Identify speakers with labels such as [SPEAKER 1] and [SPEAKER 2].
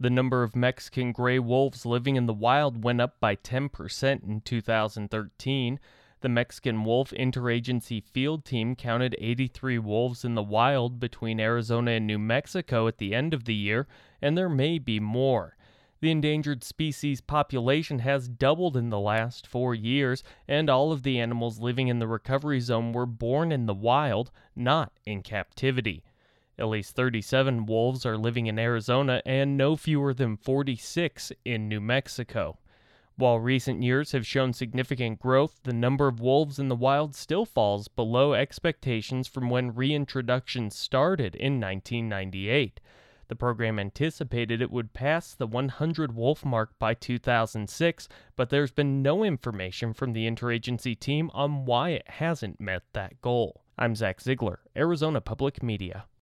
[SPEAKER 1] The number of Mexican gray wolves living in the wild went up by 10% in 2013. The Mexican Wolf Interagency Field Team counted 83 wolves in the wild between Arizona and New Mexico at the end of the year, and there may be more. The endangered species population has doubled in the last 4 years, and all of the animals living in the recovery zone were born in the wild, not in captivity. At least 37 wolves are living in Arizona and no fewer than 46 in New Mexico. While recent years have shown significant growth, the number of wolves in the wild still falls below expectations from when reintroduction started in 1998. The program anticipated it would pass the 100 wolf mark by 2006, but there's been no information from the interagency team on why it hasn't met that goal. I'm Zach Ziegler, Arizona Public Media.